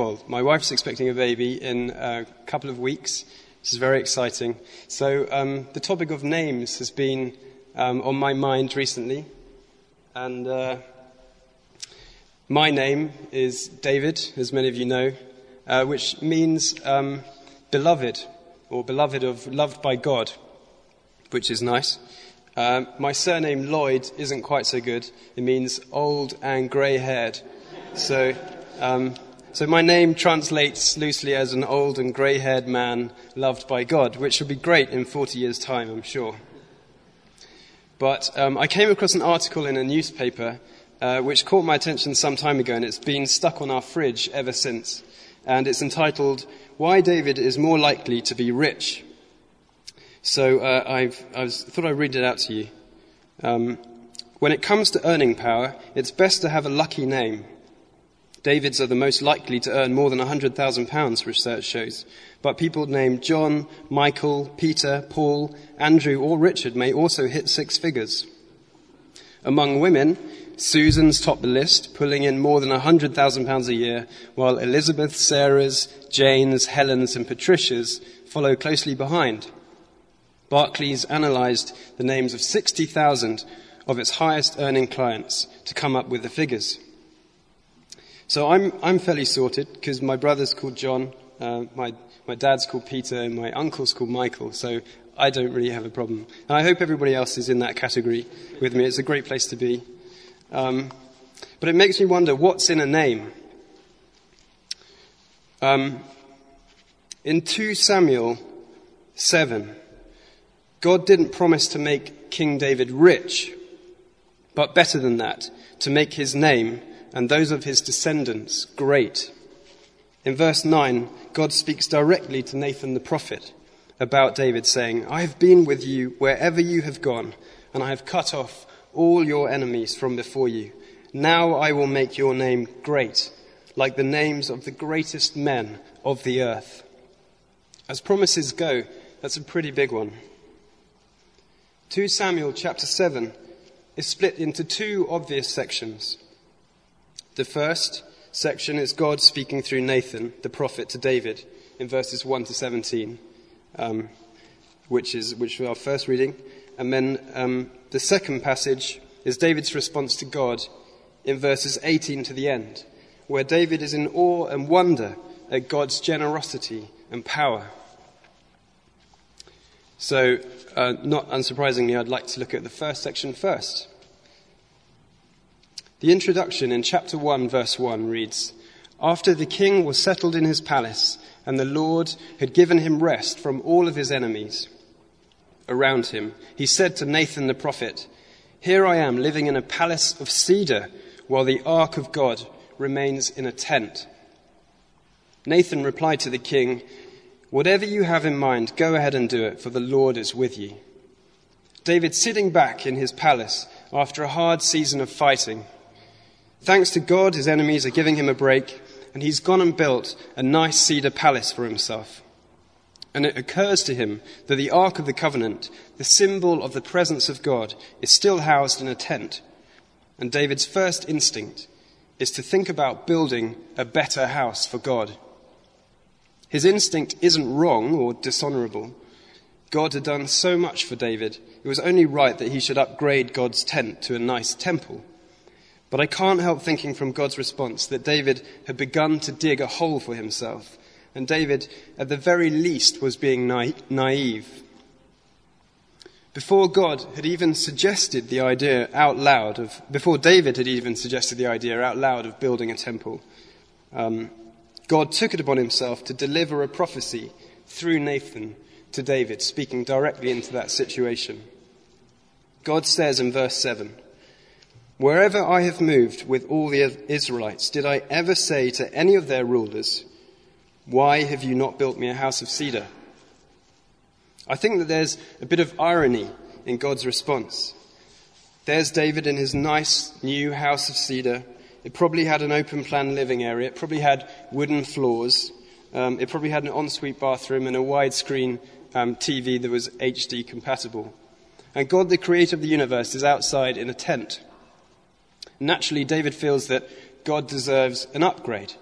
Well, my wife's expecting a baby in a couple of weeks, which is very exciting. So the topic of names has been on my mind recently. And my name is David, as many of you know, which means beloved, or beloved of loved by God, which is nice. My surname Lloyd isn't quite so good. It means old and grey-haired. So my name translates loosely as an old and grey-haired man loved by God, which will be great in 40 years' time, I'm sure. But I came across an article in a newspaper which caught my attention some time ago, and it's been stuck on our fridge ever since. And it's entitled, "Why David is More Likely to Be Rich." So I thought I'd read it out to you. When it comes to earning power, it's best to have a lucky name. Davids are the most likely to earn more than £100,000, research shows. But people named John, Michael, Peter, Paul, Andrew, or Richard may also hit six figures. Among women, Susan's topped the list, pulling in more than £100,000 a year, while Elizabeth, Sarah's, Jane's, Helen's, and Patricia's follow closely behind. Barclays analysed the names of 60,000 of its highest earning clients to come up with the figures. So I'm fairly sorted because my brother's called John, my dad's called Peter, and my uncle's called Michael, so I don't really have a problem. And I hope everybody else is in that category with me. It's a great place to be. But it makes me wonder, what's in a name? In 2 Samuel 7, God didn't promise to make King David rich, but better than that, to make his name and those of his descendants great. In verse 9, God speaks directly to Nathan the prophet about David, saying, "I have been with you wherever you have gone, and I have cut off all your enemies from before you. Now I will make your name great, like the names of the greatest men of the earth." As promises go, that's a pretty big one. 2 Samuel chapter 7 is split into 2 obvious sections. The first section is God speaking through Nathan, the prophet, to David in verses 1 to 17, which was our first reading. And then the second passage is David's response to God in verses 18 to the end, where David is in awe and wonder at God's generosity and power. So, not unsurprisingly, I'd like to look at the first section first. The introduction in chapter 1, verse 1 reads, "After the king was settled in his palace, and the Lord had given him rest from all of his enemies around him, he said to Nathan the prophet, 'Here I am living in a palace of cedar, while the ark of God remains in a tent.' Nathan replied to the king, 'Whatever you have in mind, go ahead and do it, for the Lord is with you.' David sitting back in his palace after a hard season of fighting. Thanks to God, his enemies are giving him a break, and he's gone and built a nice cedar palace for himself. And it occurs to him that the Ark of the Covenant, the symbol of the presence of God, is still housed in a tent. And David's first instinct is to think about building a better house for God. His instinct isn't wrong or dishonorable. God had done so much for David, it was only right that he should upgrade God's tent to a nice temple. But I can't help thinking from God's response that David had begun to dig a hole for himself. And David, at the very least, was being naive. Before David had even suggested the idea out loud of building a temple, God took it upon himself to deliver a prophecy through Nathan to David, speaking directly into that situation. God says in verse 7, "Wherever I have moved with all the Israelites, did I ever say to any of their rulers, 'Why have you not built me a house of cedar?'" I think that there's a bit of irony in God's response. There's David in his nice new house of cedar. It probably had an open plan living area. It probably had wooden floors. It probably had an ensuite bathroom and a widescreen TV that was HD compatible. And God, the creator of the universe, is outside in a tent. Naturally, David feels that God deserves an upgrade.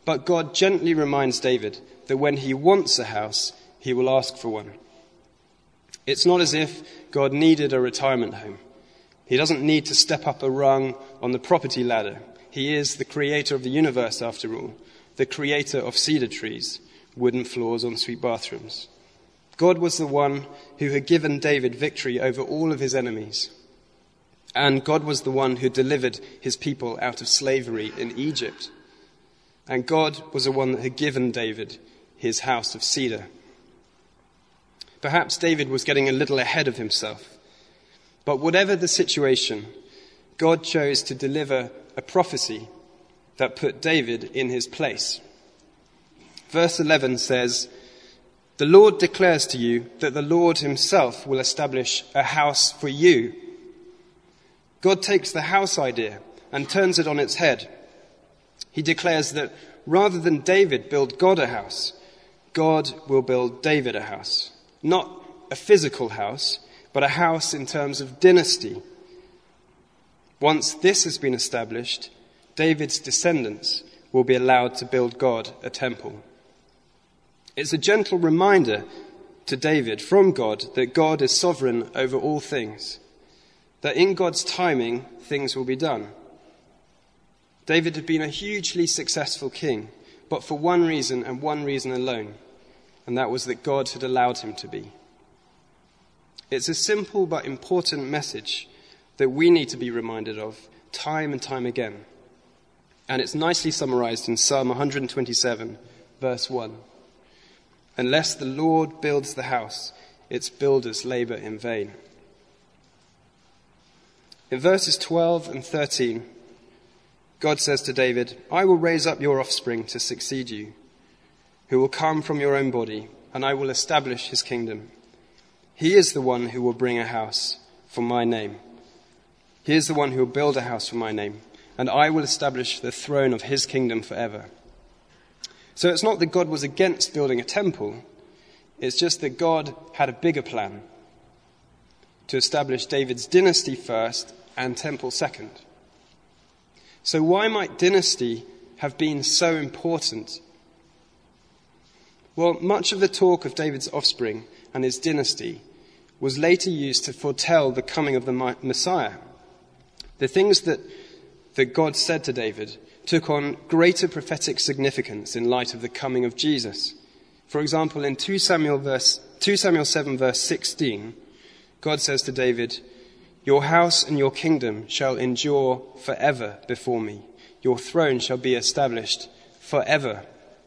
But God gently reminds David that when he wants a house, he will ask for one. It's not as if God needed a retirement home. He doesn't need to step up a rung on the property ladder. He is the creator of the universe, after all, the creator of cedar trees, wooden floors, ensuite bathrooms. God was the one who had given David victory over all of his enemies. And God was the one who delivered his people out of slavery in Egypt. And God was the one that had given David his house of cedar. Perhaps David was getting a little ahead of himself. But whatever the situation, God chose to deliver a prophecy that put David in his place. Verse 11 says, "The Lord declares to you that the Lord himself will establish a house for you." God takes the house idea and turns it on its head. He declares that rather than David build God a house, God will build David a house. Not a physical house, but a house in terms of dynasty. Once this has been established, David's descendants will be allowed to build God a temple. It's a gentle reminder to David from God that God is sovereign over all things, that in God's timing, things will be done. David had been a hugely successful king, but for one reason and one reason alone, and that was that God had allowed him to be. It's a simple but important message that we need to be reminded of time and time again. And it's nicely summarized in Psalm 127, verse 1. "Unless the Lord builds the house, its builders labor in vain." In verses 12 and 13, God says to David, "I will raise up your offspring to succeed you, who will come from your own body, and I will establish his kingdom. He is the one who will bring a house for my name. He is the one who will build a house for my name, and I will establish the throne of his kingdom forever." So it's not that God was against building a temple. It's just that God had a bigger plan to establish David's dynasty first and temple second. So why might dynasty have been so important? Well, much of the talk of David's offspring and his dynasty was later used to foretell the coming of the Messiah. The things that God said to David took on greater prophetic significance in light of the coming of Jesus. For example, in 2 Samuel 7 verse 16, God says to David, "Your house and your kingdom shall endure forever before me. Your throne shall be established forever."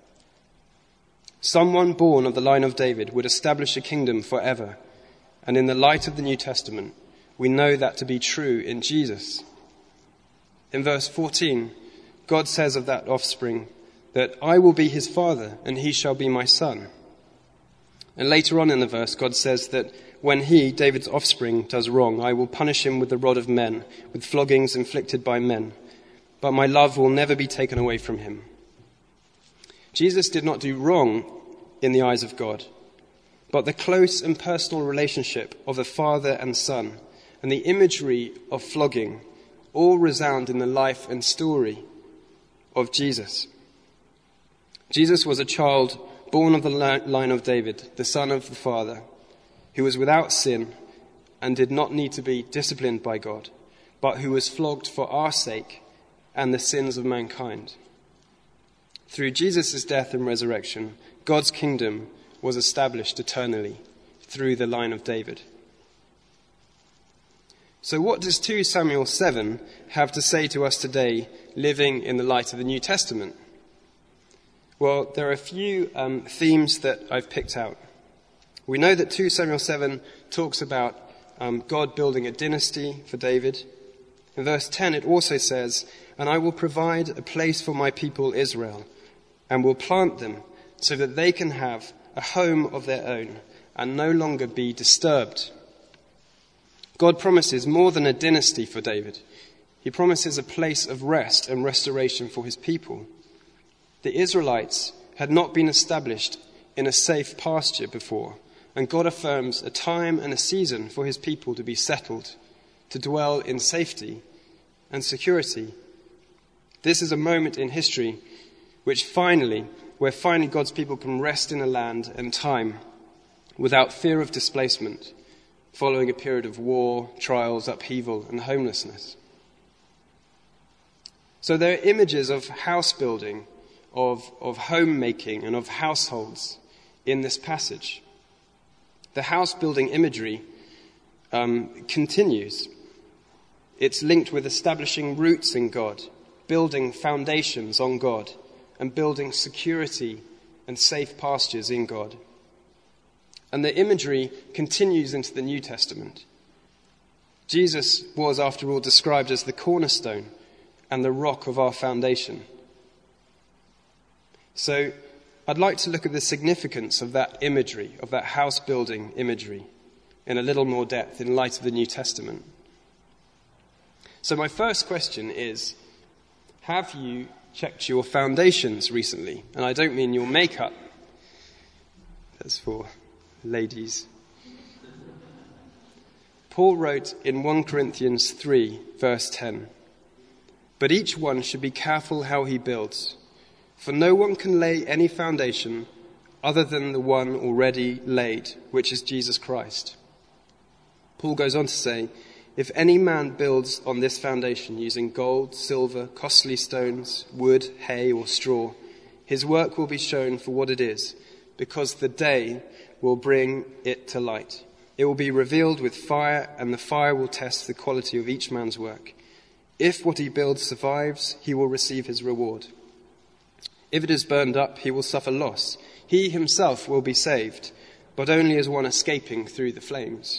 Someone born of the line of David would establish a kingdom forever. And in the light of the New Testament, we know that to be true in Jesus. In verse 14, God says of that offspring that I will be his father and he shall be my son. And later on in the verse, God says that when he, David's offspring, does wrong, I will punish him with the rod of men, with floggings inflicted by men. But my love will never be taken away from him. Jesus did not do wrong in the eyes of God, but the close and personal relationship of the Father and Son and the imagery of flogging all resound in the life and story of Jesus. Jesus was a child born of the line of David, the son of the Father, who was without sin and did not need to be disciplined by God, but who was flogged for our sake and the sins of mankind. Through Jesus' death and resurrection, God's kingdom was established eternally through the line of David. So what does 2 Samuel 7 have to say to us today, living in the light of the New Testament? Well, there are a few themes that I've picked out. We know that 2 Samuel 7 talks about God building a dynasty for David. In verse 10 it also says, "And I will provide a place for my people Israel, and will plant them so that they can have a home of their own and no longer be disturbed." God promises more than a dynasty for David. He promises a place of rest and restoration for his people. The Israelites had not been established in a safe pasture before, and God affirms a time and a season for his people to be settled, to dwell in safety and security. This is a moment in history where finally God's people can rest in a land and time without fear of displacement, following a period of war, trials, upheaval, and homelessness. So there are images of house building, of homemaking, and of households in this passage. The house building imagery continues. It's linked with establishing roots in God, building foundations on God, and building security and safe pastures in God. And the imagery continues into the New Testament. Jesus was, after all, described as the cornerstone and the rock of our foundation. So I'd like to look at the significance of that imagery, of that house-building imagery, in a little more depth in light of the New Testament. So my first question is, have you checked your foundations recently? And I don't mean your makeup. That's for ladies. Paul wrote in 1 Corinthians 3, verse 10, "But each one should be careful how he builds, for no one can lay any foundation other than the one already laid, which is Jesus Christ." Paul goes on to say, "If any man builds on this foundation using gold, silver, costly stones, wood, hay, or straw, his work will be shown for what it is, because the day will bring it to light. It will be revealed with fire, and the fire will test the quality of each man's work. If what he builds survives, he will receive his reward. If it is burned up, he will suffer loss. He himself will be saved, but only as one escaping through the flames."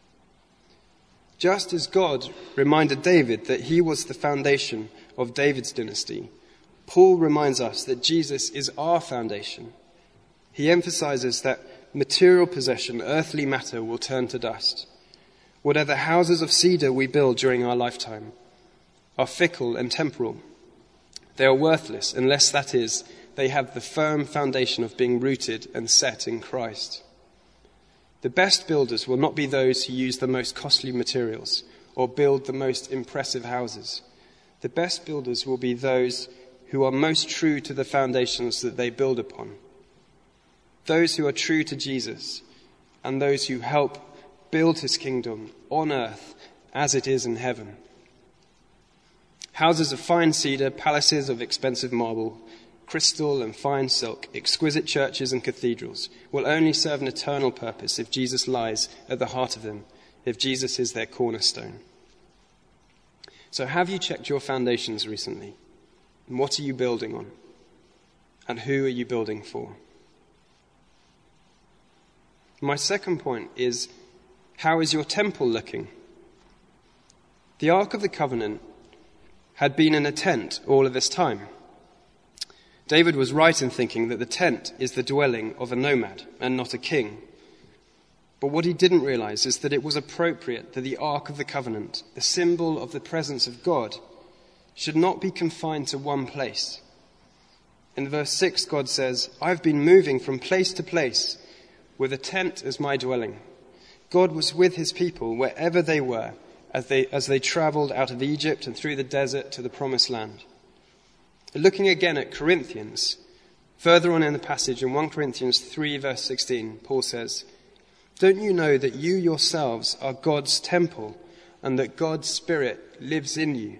Just as God reminded David that he was the foundation of David's dynasty, Paul reminds us that Jesus is our foundation. He emphasizes that material possession, earthly matter, will turn to dust. Whatever houses of cedar we build during our lifetime are fickle and temporal. They are worthless unless, that is, they have the firm foundation of being rooted and set in Christ. The best builders will not be those who use the most costly materials or build the most impressive houses. The best builders will be those who are most true to the foundations that they build upon. Those who are true to Jesus and those who help build his kingdom on earth as it is in heaven. Houses of fine cedar, palaces of expensive marble, crystal and fine silk, exquisite churches and cathedrals will only serve an eternal purpose if Jesus lies at the heart of them, if Jesus is their cornerstone. So have you checked your foundations recently? And what are you building on? And who are you building for? My second point is, how is your temple looking? The Ark of the Covenant had been in a tent all of this time. David was right in thinking that the tent is the dwelling of a nomad and not a king. But what he didn't realize is that it was appropriate that the Ark of the Covenant, the symbol of the presence of God, should not be confined to one place. In verse 6, God says, "I've been moving from place to place with a tent as my dwelling." God was with his people wherever they were as they traveled out of Egypt and through the desert to the promised land. Looking again at Corinthians, further on in the passage in 1 Corinthians 3 verse 16, Paul says, "Don't you know that you yourselves are God's temple and that God's Spirit lives in you?"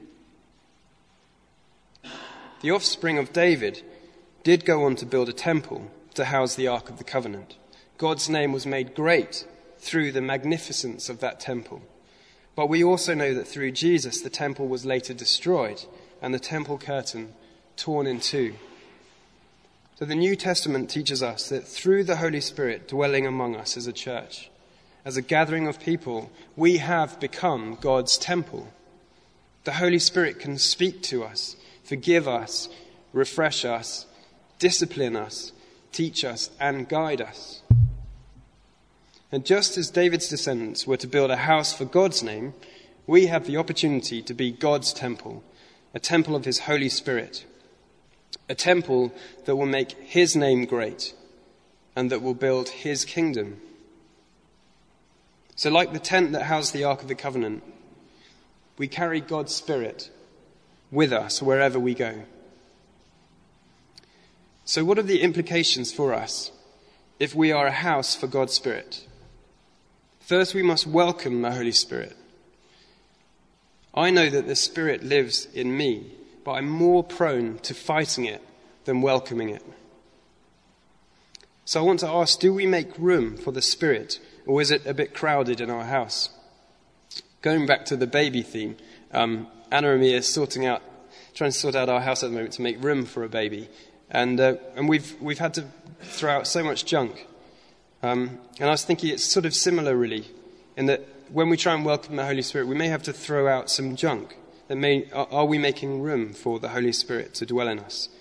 The offspring of David did go on to build a temple to house the Ark of the Covenant. God's name was made great through the magnificence of that temple. But we also know that through Jesus, the temple was later destroyed and the temple curtain torn in two. So the New Testament teaches us that through the Holy Spirit dwelling among us as a church, as a gathering of people, we have become God's temple. The Holy Spirit can speak to us, forgive us, refresh us, discipline us, teach us, and guide us. And just as David's descendants were to build a house for God's name, we have the opportunity to be God's temple, a temple of his Holy Spirit, a temple that will make his name great and that will build his kingdom. So like the tent that housed the Ark of the Covenant, we carry God's Spirit with us wherever we go. So what are the implications for us if we are a house for God's Spirit? First, we must welcome the Holy Spirit. I know that the Spirit lives in me, but I'm more prone to fighting it than welcoming it. So I want to ask, do we make room for the Spirit, or is it a bit crowded in our house? Going back to the baby theme, Anna and me are trying to sort out our house at the moment to make room for a baby. And we've had to throw out so much junk. And I was thinking it's sort of similar, really, in that when we try and welcome the Holy Spirit, we may have to throw out some junk. Are we making room for the Holy Spirit to dwell in us?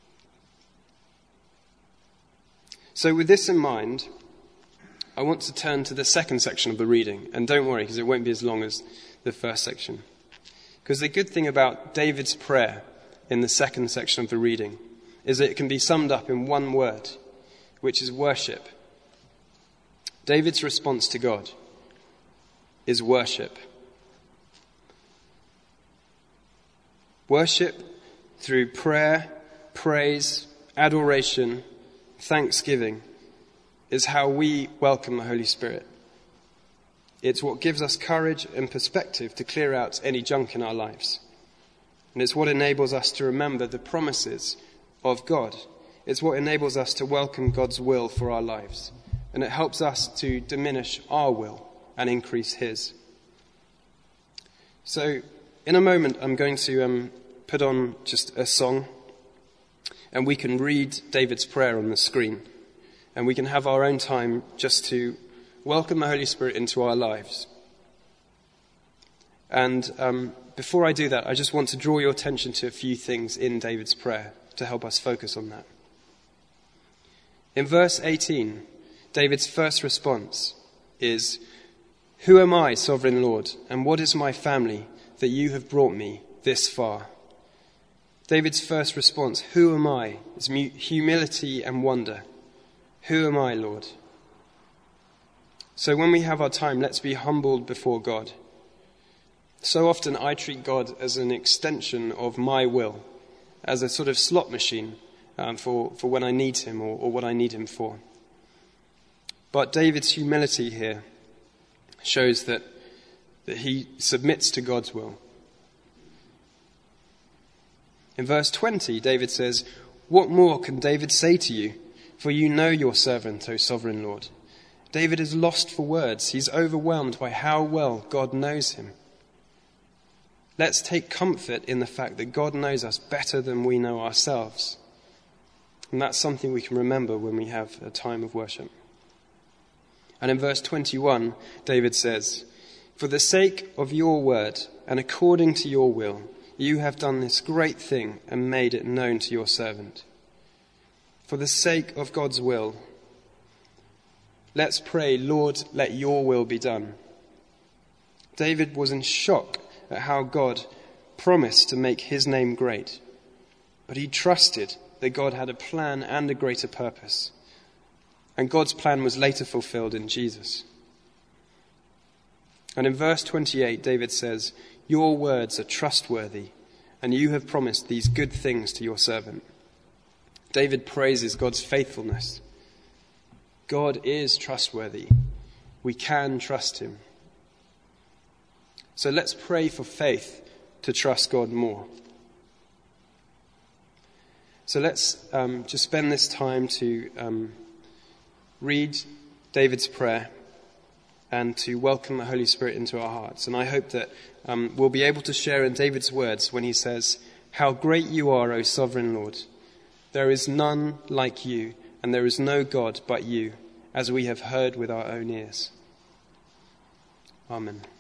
So with this in mind, I want to turn to the second section of the reading. And don't worry, because it won't be as long as the first section. Because the good thing about David's prayer in the second section of the reading is that it can be summed up in one word, which is worship. David's response to God is worship. Worship through prayer, praise, adoration, thanksgiving is how we welcome the Holy Spirit. It's what gives us courage and perspective to clear out any junk in our lives. And it's what enables us to remember the promises of God. It's what enables us to welcome God's will for our lives. And it helps us to diminish our will and increase his. So in a moment I'm going to put on just a song, and we can read David's prayer on the screen, and we can have our own time just to welcome the Holy Spirit into our lives. And before I do that, I just want to draw your attention to a few things in David's prayer to help us focus on that. In verse 18, David's first response is, "Who am I, sovereign Lord, and what is my family that you have brought me this far?" David's first response, "Who am I?" is humility and wonder. Who am I, Lord? So when we have our time, let's be humbled before God. So often I treat God as an extension of my will, as a sort of slot machine for when I need him or what I need him for. But David's humility here shows that he submits to God's will. In verse 20, David says, "What more can David say to you? For you know your servant, O sovereign Lord." David is lost for words. He's overwhelmed by how well God knows him. Let's take comfort in the fact that God knows us better than we know ourselves. And that's something we can remember when we have a time of worship. And in verse 21, David says, "For the sake of your word and according to your will, you have done this great thing and made it known to your servant." For the sake of God's will, let's pray, "Lord, let your will be done." David was in shock at how God promised to make his name great, but he trusted that God had a plan and a greater purpose. And God's plan was later fulfilled in Jesus. And in verse 28, David says, "Your words are trustworthy, and you have promised these good things to your servant." David praises God's faithfulness. God is trustworthy. We can trust him. So let's pray for faith to trust God more. So let's just spend this time to read David's prayer and to welcome the Holy Spirit into our hearts. And I hope that we'll be able to share in David's words when he says, "How great you are, O sovereign Lord. There is none like you, and there is no God but you, as we have heard with our own ears." Amen.